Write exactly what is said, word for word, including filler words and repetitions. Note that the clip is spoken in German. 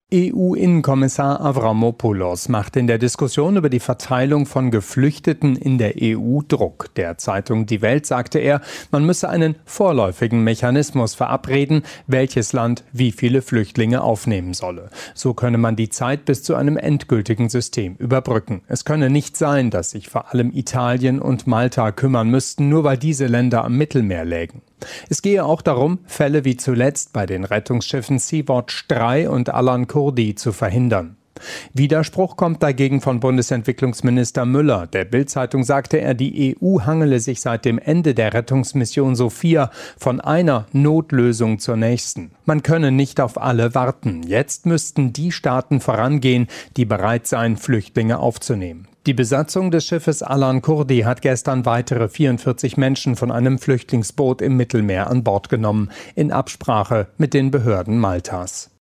E U-Innenkommissar Avramopoulos macht in der Diskussion über die Verteilung von Geflüchteten in der E U Druck. Der Zeitung Die Welt sagte er, man müsse einen vorläufigen Mechanismus verabreden, welches Land wie viele Flüchtlinge aufnehmen solle. So könne man die Zeit bis zu einem endgültigen System überbrücken. Es könne nicht sein, dass sich vor allem Italien und Malta kümmern müssten, nur weil diese Länder am Mittelmeer lägen. Es gehe auch darum, Fälle wie zuletzt bei den Rettungsschiffen Sea-Watch drei und Alan Kurdi zu verhindern. Widerspruch kommt dagegen von Bundesentwicklungsminister Müller. Der Bild-Zeitung sagte er, die E U hangele sich seit dem Ende der Rettungsmission Sophia von einer Notlösung zur nächsten. Man könne nicht auf alle warten. Jetzt müssten die Staaten vorangehen, die bereit seien, Flüchtlinge aufzunehmen. Die Besatzung des Schiffes Alan Kurdi hat gestern weitere vierundvierzig Menschen von einem Flüchtlingsboot im Mittelmeer an Bord genommen, in Absprache mit den Behörden Maltas.